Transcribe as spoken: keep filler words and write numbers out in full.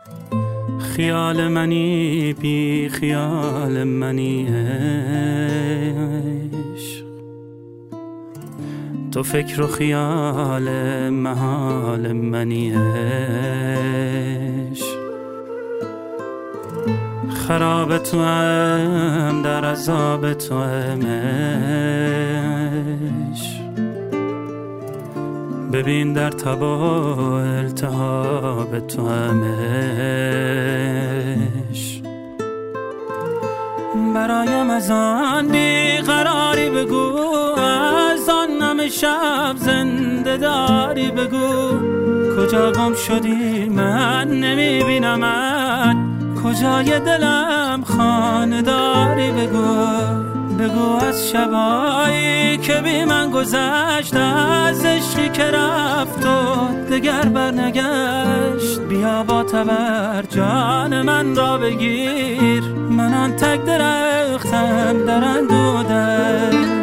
خیال منی بی خیال منی عشق، تو فکر و خیال محال منی عشق. خراب تو هم در عذاب تو هم عشق، ببین در تب و التهاب تو هم عشق. برایم از آن بیقراری بگو، از آن نم شب زنده داری بگو. کجا گم شدی من نمیبینمت، کجای دلم خانه داری بگو. بگو از شبایی که بی من گذشت، از عشقی که رفت و دگر برنگشت. بیا با تبر جان من را بگیر، من آن تک درختم در اندوده.